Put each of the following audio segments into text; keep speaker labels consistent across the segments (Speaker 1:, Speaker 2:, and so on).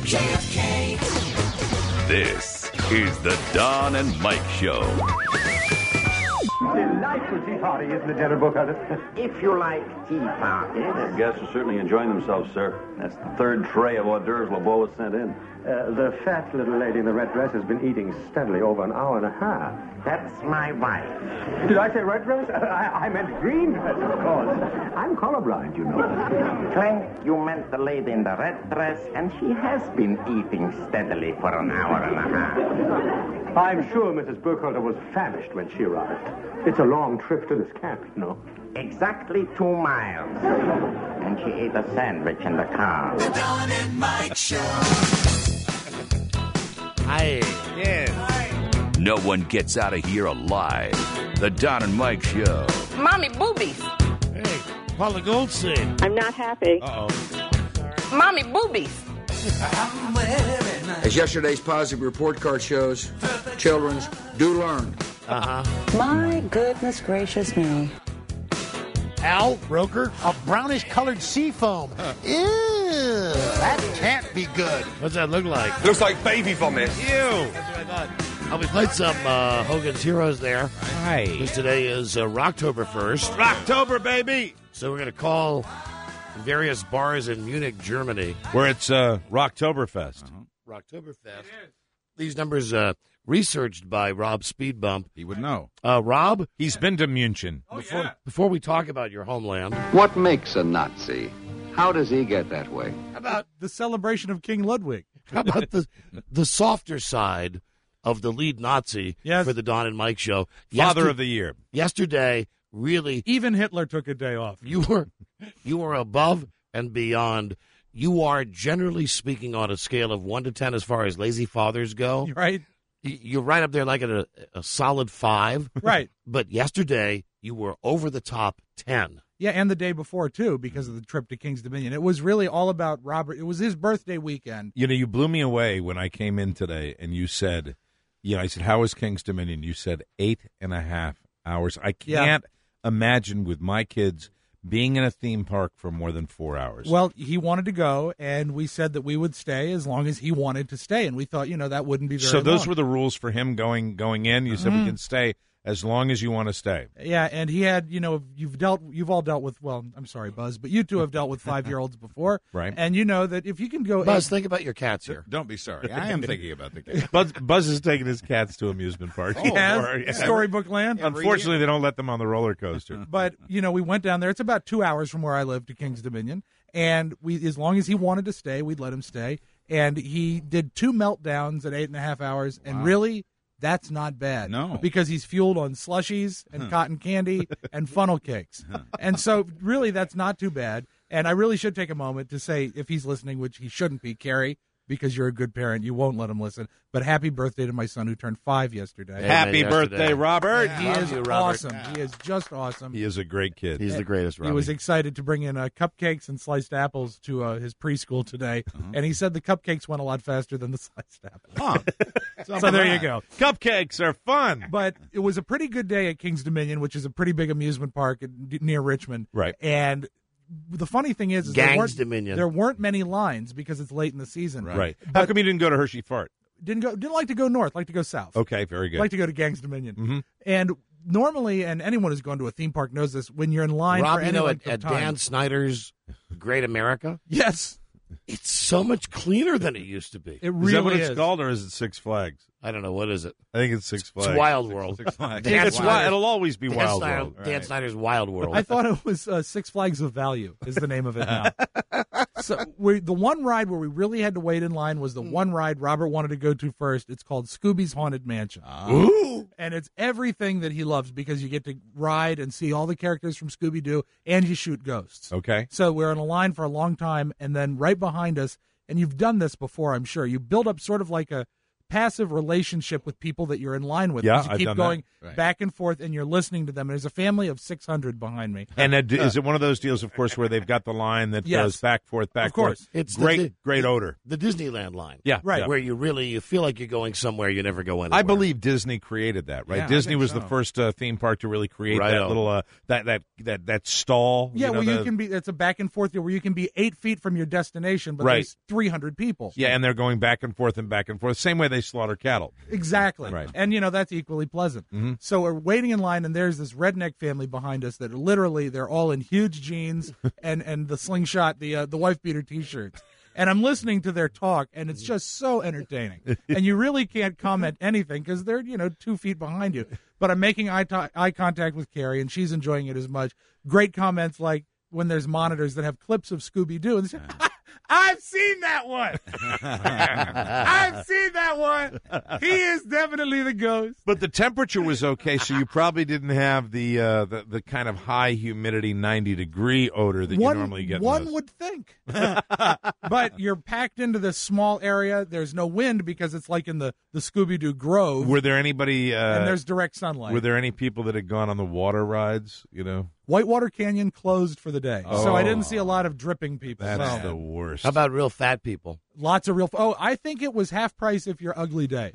Speaker 1: JFK.
Speaker 2: This is the Don and Mike Show.
Speaker 3: Delightful tea party, isn't it, General Booker?
Speaker 4: If you like tea parties.
Speaker 5: The guests are certainly enjoying themselves, sir. That's the third tray of hors d'oeuvres LeBeau has sent in.
Speaker 3: The fat little lady in the red dress has been eating steadily over an hour and a half.
Speaker 4: That's my wife.
Speaker 3: Did I say red dress? I meant green dress, of course. I'm colorblind, you know.
Speaker 4: Frank, you meant the lady in the red dress, and she has been eating steadily for an hour and a half.
Speaker 3: I'm sure Mrs. Burkhalter was famished when she arrived. It's a long trip to this camp, you know.
Speaker 4: Exactly 2 miles. And she ate a sandwich in the car.
Speaker 1: The Don and Mike Show.
Speaker 6: Hi. Yes.
Speaker 2: No one gets out of here alive. The Don and Mike Show.
Speaker 7: Mommy boobies.
Speaker 6: Hey, Paula Goldstein.
Speaker 7: I'm not happy.
Speaker 6: Uh-oh.
Speaker 7: Mommy boobies.
Speaker 8: As yesterday's positive report card shows, children do learn.
Speaker 9: My goodness gracious me.
Speaker 6: Al Roker.
Speaker 10: A brownish-colored sea foam. Ew, that can't be good.
Speaker 6: What's that look like?
Speaker 11: Looks like baby vomit.
Speaker 6: Ew. That's what I thought. We played some Hogan's Heroes there.
Speaker 11: Hi.
Speaker 6: Because today is Rocktober 1st.
Speaker 11: Rocktober, baby.
Speaker 6: So we're going to call various bars in Munich, Germany.
Speaker 11: Where it's Rocktoberfest.
Speaker 6: Rocktoberfest. These numbers researched by Rob Speedbump.
Speaker 11: He would know.
Speaker 6: Rob?
Speaker 11: He's been to München.
Speaker 6: Before we talk about your homeland.
Speaker 8: What makes a Nazi? How does he get that way?
Speaker 6: How about
Speaker 12: the celebration of King Ludwig?
Speaker 6: How about the softer side of the lead Nazi for the Don and Mike Show?
Speaker 11: Father of the Year.
Speaker 6: Yesterday, really.
Speaker 12: Even Hitler took a day off.
Speaker 6: You were above and beyond. You are, generally speaking, on a scale of 1 to 10 as far as lazy fathers go.
Speaker 12: Right.
Speaker 6: You're right up there like at a solid 5.
Speaker 12: Right.
Speaker 6: But yesterday, you were over the top 10.
Speaker 12: Yeah, and the day before, too, because of the trip to King's Dominion. It was really all about Robert. It was his birthday weekend.
Speaker 11: You know, you blew me away when I came in today, and you said, I said, how was King's Dominion? You said 8.5 hours. I can't imagine with my kids being in a theme park for more than 4 hours.
Speaker 12: Well, he wanted to go, and we said that we would stay as long as he wanted to stay, and we thought, that wouldn't be very
Speaker 11: So those
Speaker 12: long.
Speaker 11: were the rules for him going in? You said we can stay as long as you want to stay.
Speaker 12: Yeah, and he had, you've all dealt with, well, I'm sorry, Buzz, but you two have dealt with 5-year-olds before.
Speaker 11: Right.
Speaker 12: And you know that if you can go...
Speaker 6: Buzz, think about your cats here.
Speaker 11: Don't be sorry. I am thinking about the cats. Buzz is taking his cats to amusement parks.
Speaker 12: He has. Storybook Land.
Speaker 11: Unfortunately, they don't let them on the roller coaster.
Speaker 12: But, we went down there. It's about 2 hours from where I live to King's Dominion. And as long as he wanted to stay, we'd let him stay. And he did 2 meltdowns at 8.5 hours. And really... that's not bad.
Speaker 11: No.
Speaker 12: Because he's fueled on slushies and cotton candy and funnel cakes. And so, really, that's not too bad. And I really should take a moment to say, if he's listening, which he shouldn't be, Carrie, because you're a good parent, you won't let him listen. But happy birthday to my son who turned 5 yesterday.
Speaker 11: Happy birthday, Robert.
Speaker 12: He is awesome. He is just awesome.
Speaker 11: He is a great kid.
Speaker 6: He's the greatest, Robbie.
Speaker 12: He was excited to bring in cupcakes and sliced apples to his preschool today. And he said the cupcakes went a lot faster than the sliced apples. So there you go.
Speaker 11: Cupcakes are fun.
Speaker 12: But it was a pretty good day at King's Dominion, which is a pretty big amusement park near Richmond.
Speaker 11: Right.
Speaker 12: And the funny thing is
Speaker 6: Dominion.
Speaker 12: There weren't many lines because it's late in the season.
Speaker 11: Right. How come you didn't go to Hershey Fart?
Speaker 12: Didn't like to go north, like to go south.
Speaker 11: Okay, very good.
Speaker 12: Like to go to Gangs Dominion. And normally, and anyone who's gone to a theme park knows this, when you're in line
Speaker 6: Rob,
Speaker 12: for any length
Speaker 6: at
Speaker 12: of time.
Speaker 6: Dan Snyder's Great America?
Speaker 12: Yes.
Speaker 6: It's so much cleaner than it used to be.
Speaker 12: It really
Speaker 11: is that what it's called, or is it Six Flags?
Speaker 6: I don't know. What is it?
Speaker 11: I think it's Six Flags.
Speaker 6: It's Wild World.
Speaker 11: Six Flags.
Speaker 6: It's
Speaker 11: It'll always be Wild World.
Speaker 6: Dan Snyder's Wild World.
Speaker 12: I thought it was Six Flags of Value is the name of it now. So the one ride where we really had to wait in line was the one ride Robert wanted to go to first. It's called Scooby's Haunted Mansion.
Speaker 6: Ooh.
Speaker 12: And it's everything that he loves because you get to ride and see all the characters from Scooby-Doo and you shoot ghosts.
Speaker 11: Okay.
Speaker 12: So we're in a line for a long time, and then right behind us, and you've done this before, I'm sure, you build up sort of like a passive relationship with people that you're in line with.
Speaker 11: Yeah,
Speaker 12: You
Speaker 11: I've
Speaker 12: keep
Speaker 11: done
Speaker 12: going
Speaker 11: that.
Speaker 12: back and forth, and you're listening to them. And there's a family of 600 behind me.
Speaker 11: And is it one of those deals, of course, where they've got the line that
Speaker 12: Yes.
Speaker 11: goes back, forth, back,
Speaker 12: Of course.
Speaker 11: forth?
Speaker 6: It's
Speaker 11: great odor.
Speaker 6: The Disneyland line.
Speaker 11: Yeah,
Speaker 12: Right.
Speaker 11: yeah.
Speaker 6: Where you feel like you're going somewhere you never go anywhere.
Speaker 11: I believe Disney created that, right?
Speaker 12: Yeah, I
Speaker 11: Disney
Speaker 12: think
Speaker 11: was
Speaker 12: so.
Speaker 11: the first theme park to really create
Speaker 6: Right
Speaker 11: that
Speaker 6: on.
Speaker 11: little that stall.
Speaker 12: Yeah,
Speaker 11: you know,
Speaker 12: where you
Speaker 11: the-
Speaker 12: can be. It's a back and forth deal where you can be 8 feet from your destination, but
Speaker 11: Right.
Speaker 12: there's 300 people.
Speaker 11: Yeah, and they're going back and forth and back and forth. Same way they slaughter cattle.
Speaker 12: Exactly.
Speaker 11: Right.
Speaker 12: And, that's equally pleasant.
Speaker 11: Mm-hmm.
Speaker 12: So we're waiting in line, and there's this redneck family behind us that are literally, they're all in huge jeans and the slingshot, the wife beater T-shirts. And I'm listening to their talk, and it's just so entertaining. And you really can't comment anything because they're, 2 feet behind you. But I'm making eye contact with Carrie, and she's enjoying it as much. Great comments like when there's monitors that have clips of Scooby-Doo. And they say, I've seen that one. I've seen that one. He is definitely the ghost.
Speaker 11: But the temperature was okay, so you probably didn't have the kind of high humidity 90-degree odor that you normally get.
Speaker 12: One would think. But you're packed into this small area. There's no wind because it's like in the Scooby-Doo Grove.
Speaker 11: Were there anybody?
Speaker 12: And there's direct sunlight.
Speaker 11: Were there any people that had gone on the water rides?
Speaker 12: Whitewater Canyon closed for the day, so I didn't see a lot of dripping people.
Speaker 11: That's
Speaker 12: so.
Speaker 11: the worst.
Speaker 6: How about real fat people?
Speaker 12: Lots of real. I think it was half price if you're ugly day.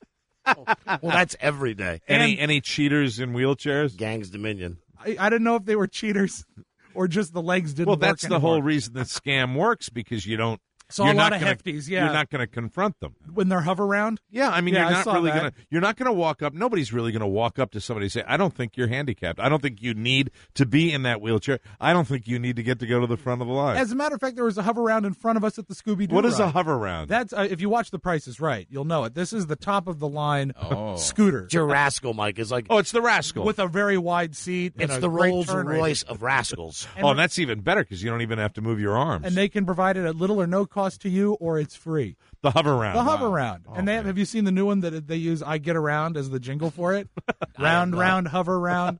Speaker 6: Well, that's every day.
Speaker 11: Any cheaters in wheelchairs?
Speaker 6: Gangs Dominion.
Speaker 12: I didn't know if they were cheaters or just the legs didn't.
Speaker 11: Well,
Speaker 12: work
Speaker 11: that's the
Speaker 12: anymore.
Speaker 11: whole reason the scam works, because you don't.
Speaker 12: Saw
Speaker 11: you're
Speaker 12: a lot
Speaker 11: not
Speaker 12: of
Speaker 11: gonna,
Speaker 12: hefties. Yeah,
Speaker 11: you're not going to confront them.
Speaker 12: when they're hover around.
Speaker 11: Yeah, I mean,
Speaker 12: Yeah, I
Speaker 11: you're not
Speaker 12: saw
Speaker 11: really
Speaker 12: that.
Speaker 11: going to. You're not going to walk up. Nobody's really going to walk up to somebody and say, "I don't think you're handicapped. I don't think you need to be in that wheelchair. I don't think you need to get to go to the front of the line."
Speaker 12: As a matter of fact, there was a hover round in front of us at the Scooby-Doo.
Speaker 11: What is a
Speaker 12: ride.
Speaker 11: hover round?
Speaker 12: That's if you watch The Price is Right, you'll know it. This is the top of the line scooter
Speaker 6: It's your rascal, Mike. It's like
Speaker 11: Oh, it's the Rascal.
Speaker 12: with a very wide seat. and
Speaker 6: it's
Speaker 12: a
Speaker 6: the
Speaker 12: great
Speaker 6: Rolls
Speaker 12: turn
Speaker 6: Royce
Speaker 12: radius.
Speaker 6: of rascals.
Speaker 11: and that's even better because you don't even have to move your arms.
Speaker 12: And they can provide it at little or no cost to you, or it's free.
Speaker 11: the hover round.
Speaker 12: The hover round. And they have you seen the new one that they use I Get Around as the jingle for it? Round, hover round.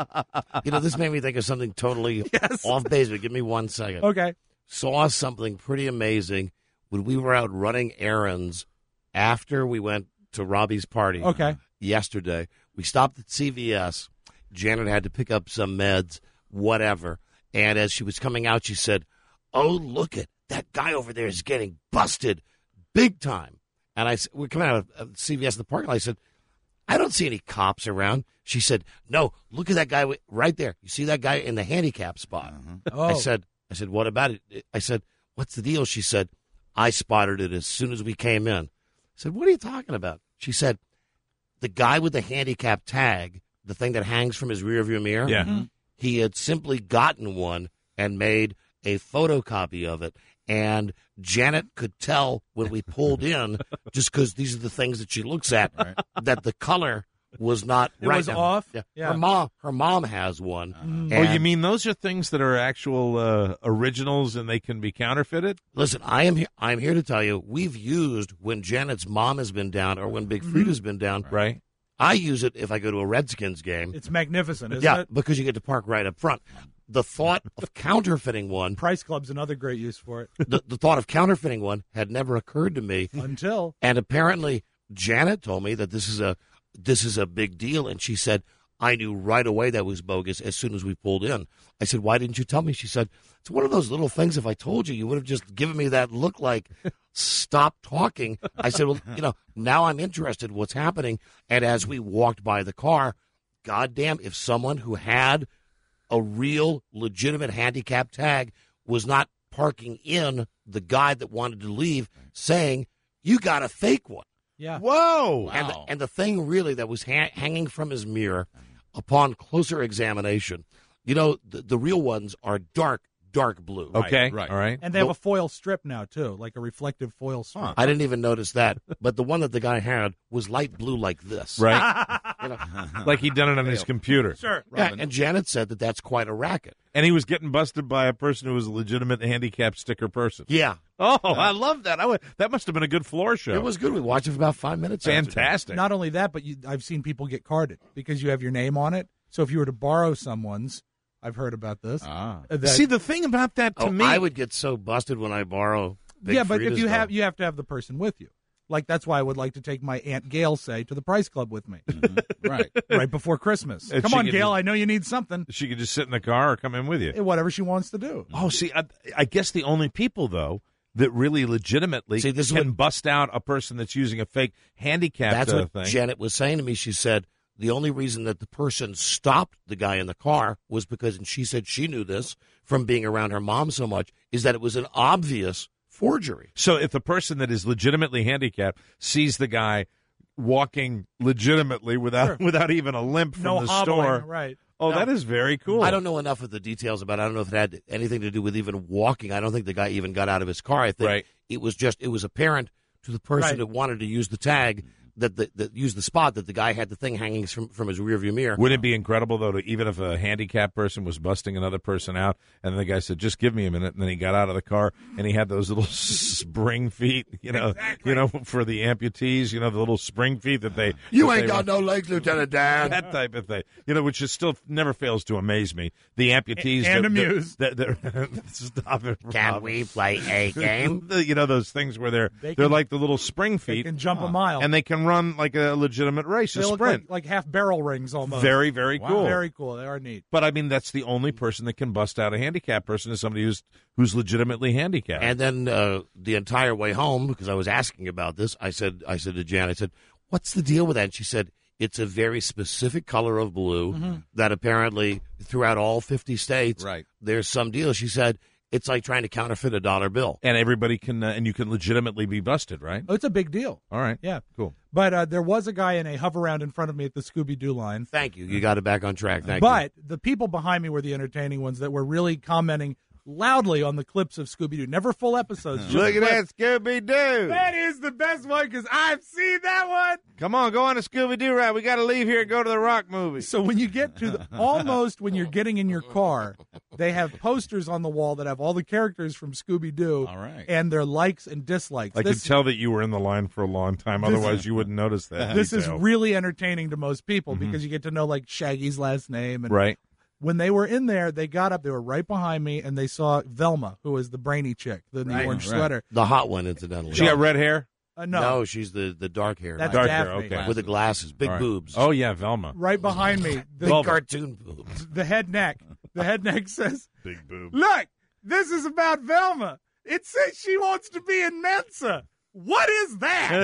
Speaker 6: This made me think of something totally off base, but give me 1 second.
Speaker 12: Okay.
Speaker 6: Saw something pretty amazing when we were out running errands after we went to Robbie's party
Speaker 12: Okay.
Speaker 6: yesterday. We stopped at CVS. Janet had to pick up some meds, whatever. And as she was coming out, she said, "Oh, look at that guy over there is getting busted big time." And we're coming out of CVS in the parking lot. I said, "I don't see any cops around." She said, "No, look at that guy right there. You see that guy in the handicap spot?"
Speaker 12: Oh.
Speaker 6: I said, "What about it?" I said, "What's the deal?" She said, "I spotted it as soon as we came in." I said, "What are you talking about?" She said, "The guy with the handicap tag, the thing that hangs from his rearview mirror,
Speaker 11: Yeah.
Speaker 6: he had simply gotten one and made a photocopy of it. And Janet could tell when we pulled in, just because these are the things that she looks at, that the color was not
Speaker 12: It
Speaker 6: right.
Speaker 12: was
Speaker 6: now.
Speaker 12: off?
Speaker 6: Yeah.
Speaker 12: Yeah.
Speaker 6: Her mom has one.
Speaker 11: Oh,
Speaker 6: And
Speaker 11: you mean those are things that are actual originals and they can be counterfeited?
Speaker 6: Listen, I'm here to tell you, we've used when Janet's mom has been down or when Big Frida's been down.
Speaker 11: Right.
Speaker 6: I use it if I go to a Redskins game.
Speaker 12: It's magnificent, isn't
Speaker 6: Yeah,
Speaker 12: it?
Speaker 6: because you get to park right up front. The thought of counterfeiting one,
Speaker 12: Price Club's another great use for it.
Speaker 6: the thought of counterfeiting one had never occurred to me.
Speaker 12: Until
Speaker 6: And apparently, Janet told me that this is a big deal, and she said, "I knew right away that was bogus as soon as we pulled in." I said, "Why didn't you tell me?" She said, "It's one of those little things. If I told you, you would have just given me that look like, stop talking." I said, "Well, now I'm interested in what's happening." And as we walked by the car, goddamn, if someone who had a real legitimate handicap tag was not parking in the guy that wanted to leave, saying, "You got a fake one."
Speaker 12: yeah.
Speaker 11: Whoa!
Speaker 6: And the thing really that was hanging from his mirror, upon closer examination, the real ones are dark blue.
Speaker 11: Okay.
Speaker 5: Right.
Speaker 11: All right.
Speaker 12: And they have a foil strip now too, like a reflective foil strip.
Speaker 6: I didn't even notice that, but the one that the guy had was light blue like this.
Speaker 11: Right. Like he'd done it on his computer.
Speaker 12: Sure.
Speaker 6: Yeah, and Janet said that that's quite a racket.
Speaker 11: And he was getting busted by a person who was a legitimate handicap sticker person.
Speaker 6: Yeah.
Speaker 11: Oh, I love that. That must have been a good floor show.
Speaker 6: It was good. We watched it for about 5 minutes.
Speaker 11: fantastic.
Speaker 12: Not only that, but I've seen people get carded because you have your name on it. So if you were to borrow someone's, I've heard about this.
Speaker 11: See, the thing about that to me,
Speaker 6: I would get so busted when I borrow. Big
Speaker 12: yeah, but if
Speaker 6: Frida's
Speaker 12: you
Speaker 6: though.
Speaker 12: have to have the person with you. Like, that's why I would like to take my Aunt Gail, say, to the Price Club with me.
Speaker 11: Right.
Speaker 12: Right before Christmas.
Speaker 11: And
Speaker 12: Come
Speaker 11: she
Speaker 12: on,
Speaker 11: could
Speaker 12: Gail,
Speaker 11: just-
Speaker 12: I know you need something.
Speaker 11: She could just sit in the car or come in with you.
Speaker 12: Whatever she wants to do.
Speaker 11: Oh, see, I guess the only people, though, that really legitimately
Speaker 6: See, this is
Speaker 11: can
Speaker 6: what-
Speaker 11: bust out a person that's using a fake handicap
Speaker 6: That's what
Speaker 11: thing.
Speaker 6: Janet was saying to me. She said the only reason that the person stopped the guy in the car was because, and she said she knew this from being around her mom so much, is that it was an obvious forgery.
Speaker 11: So if the person that is legitimately handicapped sees the guy walking legitimately without even a limp from
Speaker 12: No
Speaker 11: the
Speaker 12: hobbling,
Speaker 11: store,
Speaker 12: right.
Speaker 11: Oh,
Speaker 6: No.
Speaker 11: that is very cool.
Speaker 6: I don't know enough of the details about it. I don't know if it had anything to do with even walking. I don't think the guy even got out of his car. I think it was apparent to the person that wanted to use the tag that used the spot that the guy had the thing hanging from his rearview mirror.
Speaker 11: Wouldn't it be incredible, though, to even if a handicapped person was busting another person out, and the guy said, "Just give me a minute," and then he got out of the car, and he had those little spring feet, you know, for the amputees, the little spring feet that they
Speaker 6: No legs, Lieutenant Dan.
Speaker 11: that type of thing, which is still never fails to amaze me. The amputees
Speaker 12: And amuse.
Speaker 11: Stop it, Rob.
Speaker 6: Can we play a game?
Speaker 11: Those things where they're
Speaker 12: can-
Speaker 11: like the little spring feet,
Speaker 12: They can jump a mile.
Speaker 11: and they can run like a legitimate race,
Speaker 12: They
Speaker 11: a
Speaker 12: look
Speaker 11: sprint.
Speaker 12: like half barrel rings almost.
Speaker 11: Very, very cool.
Speaker 12: Very cool. They are neat.
Speaker 11: But I mean, that's the only person that can bust out a handicapped person is somebody who's legitimately handicapped.
Speaker 6: And then the entire way home, because I was asking about this, I said to Jan, I said, "What's the deal with that?" And she said, "It's a very specific color of blue that apparently throughout all 50 states, there's some deal." She said, "It's like trying to counterfeit a dollar bill."
Speaker 11: And everybody can, and you can legitimately be busted, right?
Speaker 12: Oh, it's a big deal.
Speaker 11: All right.
Speaker 12: Yeah.
Speaker 11: Cool.
Speaker 12: But there was a guy in a hover round in front of me at the Scooby-Doo line.
Speaker 6: Thank you. You got it back on track. Thank you.
Speaker 12: But the people behind me were the entertaining ones that were really commenting loudly on the clips of Scooby-Doo. Never full episodes. just
Speaker 11: Look at
Speaker 12: clips.
Speaker 11: that Scooby-Doo.
Speaker 12: That is the best one because I've seen that one.
Speaker 11: Come on, go on a Scooby-Doo ride. We got to leave here and go to the Rock movie.
Speaker 12: So when you get to almost when you're getting in your car, they have posters on the wall that have all the characters from Scooby-Doo and their likes and dislikes.
Speaker 11: I could tell that you were in the line for a long time. Otherwise, you wouldn't notice that.
Speaker 12: This is
Speaker 11: detail.
Speaker 12: really entertaining to most people because you get to know like Shaggy's last name. And
Speaker 11: Right.
Speaker 12: when they were in there, they got up, they were right behind me, and they saw Velma, who was the brainy chick, the orange sweater.
Speaker 6: The hot one, incidentally.
Speaker 11: She got red hair?
Speaker 12: No,
Speaker 6: she's the dark hair.
Speaker 12: That's
Speaker 11: Dark
Speaker 12: Daphne.
Speaker 11: hair, okay.
Speaker 6: With the glasses, big
Speaker 11: All right.
Speaker 6: boobs.
Speaker 11: Oh, yeah, Velma.
Speaker 12: Right behind me,
Speaker 6: Big
Speaker 12: the,
Speaker 6: cartoon boobs.
Speaker 12: the head neck. The head neck says,
Speaker 11: Big boob.
Speaker 12: "Look, this is about Velma. It says she wants to be in Mensa. What is that?"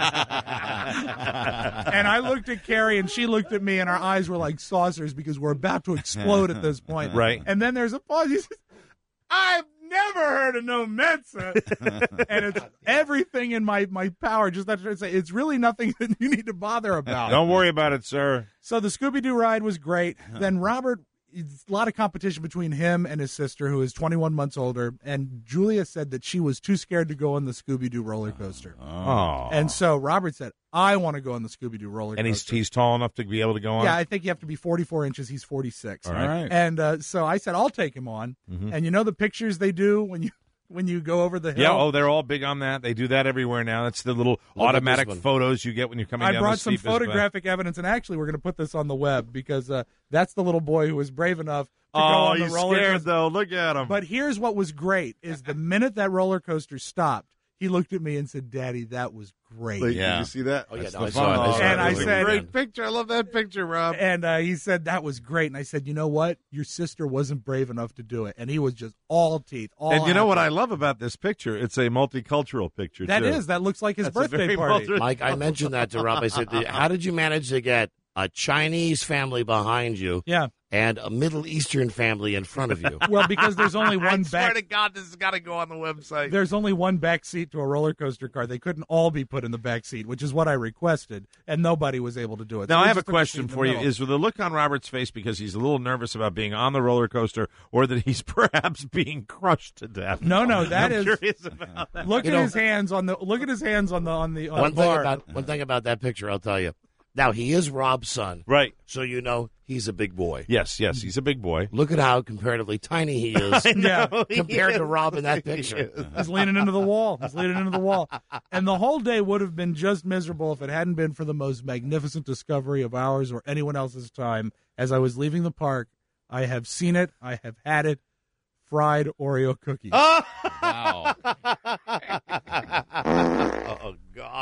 Speaker 12: And I looked at Carrie, and she looked at me, and our eyes were like saucers because we're about to explode at this point.
Speaker 11: Right.
Speaker 12: And then there's a pause. He says, "I've never heard of no Mensa." And it's everything in my power just not to say it's really nothing that you need to bother about.
Speaker 11: Don't worry about it, sir.
Speaker 12: So the Scooby-Doo ride was great. Then Robert, it's a lot of competition between him and his sister, who is 21 months older. And Julia said that she was too scared to go on the Scooby-Doo roller coaster.
Speaker 11: Oh.
Speaker 12: And so Robert said, "I want to go on the Scooby-Doo roller coaster."
Speaker 11: And he's tall enough to be able to go on?
Speaker 12: Yeah, I think you have to be 44 inches. He's 46.
Speaker 11: All right.
Speaker 12: And so I said, "I'll take him on." And you know the pictures they do when you go over the hill?
Speaker 11: Yeah, they're all big on that. They do that everywhere now. That's the little
Speaker 6: Look at
Speaker 11: automatic
Speaker 6: this one.
Speaker 11: photos you get when you're coming
Speaker 12: I
Speaker 11: down
Speaker 12: brought
Speaker 11: the
Speaker 12: some
Speaker 11: steepest bank.
Speaker 12: photographic evidence, and actually we're going to put this on the web because that's the little boy who was brave enough to go on the
Speaker 11: he's
Speaker 12: roller
Speaker 11: scared,
Speaker 12: coaster.
Speaker 11: though. Look at him.
Speaker 12: But here's what was great is the minute that roller coaster stopped, he looked at me and said, "Daddy, that was great."
Speaker 5: Did you see that?
Speaker 6: Oh, yeah,
Speaker 5: That's
Speaker 6: no,
Speaker 5: the
Speaker 6: I saw it.
Speaker 5: fun.
Speaker 6: I saw
Speaker 12: And
Speaker 6: it.
Speaker 12: I
Speaker 6: It was a
Speaker 12: said-
Speaker 6: great
Speaker 11: picture. I love that picture, Rob.
Speaker 12: And he said, "That was great." And I said, "You know what? Your sister wasn't brave enough to do it." And he was just all teeth. All
Speaker 11: And you know what I
Speaker 12: happy.
Speaker 11: love about this picture? It's a multicultural picture,
Speaker 12: That
Speaker 11: too.
Speaker 12: is. That looks like his
Speaker 11: That's a
Speaker 12: birthday
Speaker 11: very
Speaker 12: party.
Speaker 6: Mike, I mentioned that to Rob. I said, "How did you manage to get a Chinese family behind you
Speaker 12: Yeah.
Speaker 6: and a Middle Eastern family in front of you?"
Speaker 12: Well, because there's only one back.
Speaker 11: God, this has got to go on the website.
Speaker 12: There's only one back seat to a roller coaster car. They couldn't all be put in the back seat, which is what I requested, and nobody was able to do it.
Speaker 11: Now,
Speaker 12: So
Speaker 11: I
Speaker 12: we
Speaker 11: have a
Speaker 12: just took
Speaker 11: question
Speaker 12: seat in the
Speaker 11: for you.
Speaker 12: middle.
Speaker 11: Is the look on Robert's face because he's a little nervous about being on the roller coaster or that he's perhaps being crushed to death?
Speaker 12: No, that
Speaker 11: I'm
Speaker 12: is.
Speaker 11: curious about that.
Speaker 12: Look
Speaker 6: You
Speaker 12: at
Speaker 6: know-
Speaker 12: his hands on the. Look at his hands on the
Speaker 6: One
Speaker 12: bar.
Speaker 6: thing about that picture, I'll tell you. Now, he is Rob's son,
Speaker 11: Right.
Speaker 6: so you know he's a big boy.
Speaker 11: Yes, he's a big boy.
Speaker 6: Look at how comparatively tiny he is
Speaker 12: Yeah.
Speaker 6: compared to Rob in that picture.
Speaker 12: He's leaning into the wall. He's leaning into the wall. And the whole day would have been just miserable if it hadn't been for the most magnificent discovery of ours or anyone else's time. As I was leaving the park, I have seen it. I have had it. Fried Oreo cookies.
Speaker 6: Oh, God.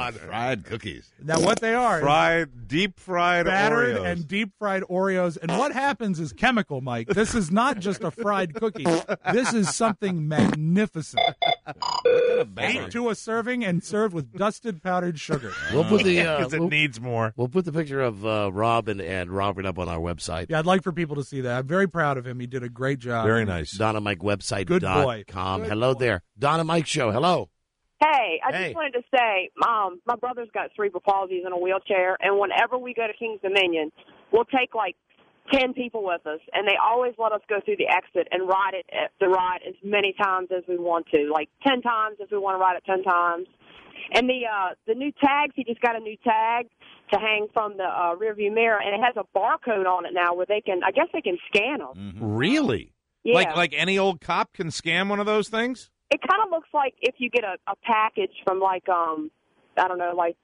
Speaker 13: God, fried cookies.
Speaker 12: Now, what they are
Speaker 11: deep fried
Speaker 12: battered
Speaker 11: Oreos.
Speaker 12: and deep fried Oreos. And what happens is chemical, Mike. This is not just a fried cookie. This is something magnificent. Ate to a serving and served with dusted powdered sugar.
Speaker 6: We'll put the
Speaker 11: Because it needs more.
Speaker 6: We'll put the picture of Rob and Robert up on our website.
Speaker 12: Yeah, I'd like for people to see that. I'm very proud of him. He did a great job.
Speaker 11: Very nice.
Speaker 6: Donna Mike website.
Speaker 12: Good boy.
Speaker 6: .com. Hello there. Donna Mike Show. Hello.
Speaker 14: Hey, I just wanted to say, my brother's got cerebral palsy. He's in a wheelchair, and whenever we go to King's Dominion, we'll take like 10 people with us, and they always let us go through the exit and ride as many times as we want to, like 10 times if we want to ride it 10 times. And the new tags, he just got a new tag to hang from the rearview mirror, and it has a barcode on it now where they can scan them.
Speaker 11: Mm-hmm. Really?
Speaker 14: Yeah.
Speaker 11: Like any old cop can scam one of those things?
Speaker 14: It kind of looks like if you get a package from I don't know, like.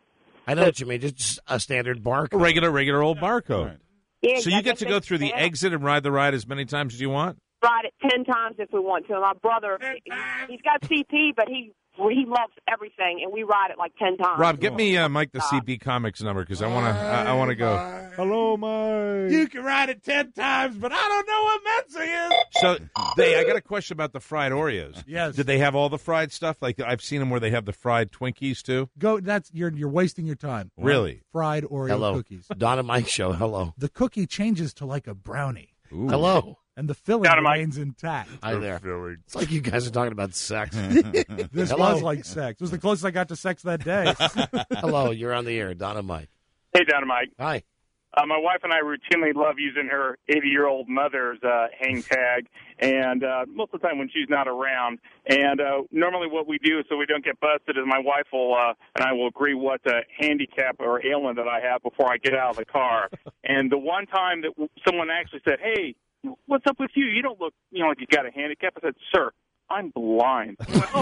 Speaker 6: I know what you mean. Just a standard barcode.
Speaker 11: Regular old barcode.
Speaker 6: Right.
Speaker 14: Yeah,
Speaker 11: so you get to go through the exit and ride the ride as many times as you want?
Speaker 14: Ride it 10 times if we want to. And my brother, he's got CP, but he loves everything, and we ride it like 10 times.
Speaker 11: Rob, get me Mike the CP Comics number because I want to go. Hello, Mike.
Speaker 12: You can ride it 10 times, but I don't know what Mensa is.
Speaker 11: So, I got a question about the fried Oreos.
Speaker 12: Yes.
Speaker 11: Did they have all the fried stuff? Like I've seen them where they have the fried Twinkies too.
Speaker 12: You're wasting your time.
Speaker 11: Really?
Speaker 12: Fried Oreo cookies.
Speaker 6: Donna Mike Show. Hello.
Speaker 12: The cookie changes to like a brownie.
Speaker 11: Ooh.
Speaker 6: Hello.
Speaker 12: And the filling remains intact.
Speaker 6: Hi there. It's like you guys are talking about sex.
Speaker 12: This
Speaker 6: Hello.
Speaker 12: was like sex. It was the closest I got to sex that day.
Speaker 6: Hello, you're on the air. Donna Mike.
Speaker 15: Hey, Donna Mike.
Speaker 6: Hi.
Speaker 15: My wife and I routinely love using her 80-year-old mother's hang tag, and most of the time when she's not around. And normally what we do so we don't get busted is my wife will and I will agree what handicap or ailment that I have before I get out of the car. And the one time that someone actually said, hey, what's up with you? You don't look, like you got a handicap. I said, sir, I'm blind. I went,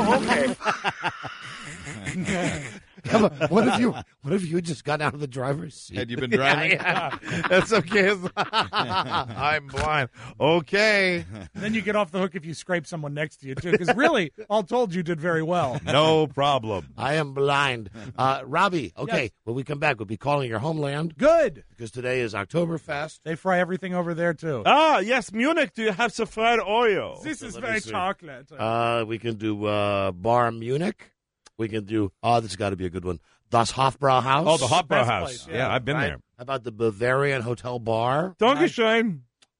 Speaker 15: oh, okay.
Speaker 6: What if you just got out of the driver's seat?
Speaker 13: Had you been driving?
Speaker 6: Yeah.
Speaker 11: That's okay. I'm blind. Okay.
Speaker 12: Then you get off the hook if you scrape someone next to you, too, because really, all told, you did very well.
Speaker 11: No problem.
Speaker 6: I am blind. Robbie, okay,
Speaker 12: Yes.
Speaker 6: when we come back, we'll be calling your homeland.
Speaker 12: Good.
Speaker 6: Because today is Oktoberfest.
Speaker 12: They fry everything over there, too.
Speaker 11: Ah, yes, Munich. Do you have some fried Oreo?
Speaker 12: This is
Speaker 6: let me
Speaker 12: very
Speaker 6: see.
Speaker 12: chocolate.
Speaker 6: We can do Bar Munich. We can do, this has got to be a good one, Das Hofbrauhaus.
Speaker 11: Oh, the Hofbrauhaus.
Speaker 12: Place,
Speaker 11: Yeah, I've been
Speaker 6: Right?
Speaker 11: there.
Speaker 6: How about the Bavarian Hotel Bar?
Speaker 11: Dankeschön.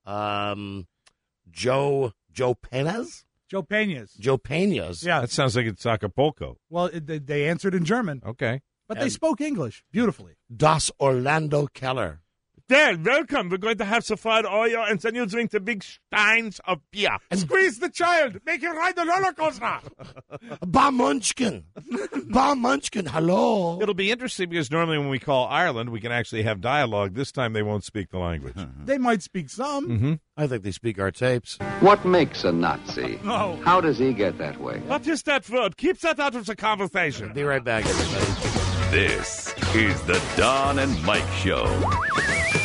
Speaker 6: Joe Pena's?
Speaker 12: Joe Pena's.
Speaker 6: Joe Pena's.
Speaker 12: Yeah.
Speaker 11: That sounds like it's Acapulco.
Speaker 12: Well, they answered in German,
Speaker 11: Okay.
Speaker 12: but they spoke English beautifully.
Speaker 6: Das Orlando Keller.
Speaker 11: There, welcome. We're going to have some fried Oreo, and then you drink the big steins of beer.
Speaker 12: Squeeze the child. Make him ride the roller coaster.
Speaker 6: Bar Munchkin. Bar Munchkin. Hello.
Speaker 11: It'll be interesting because normally when we call Ireland, we can actually have dialogue. This time they won't speak the language.
Speaker 12: They might speak some.
Speaker 11: Mm-hmm.
Speaker 6: I think they speak our tapes.
Speaker 16: What makes a Nazi?
Speaker 12: Oh.
Speaker 16: How does he get that way?
Speaker 11: What is that word? Keep that out of the conversation.
Speaker 6: Be right back, everybody.
Speaker 2: This is the Don and Mike Show.